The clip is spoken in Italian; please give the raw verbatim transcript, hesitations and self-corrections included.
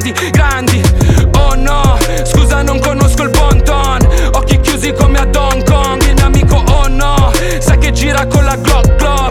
grandi, grandi. Oh no, scusa non conosco il bon ton. Occhi chiusi come ad Hong Kong. Il mio amico oh no, sai che gira con la Glock Glock.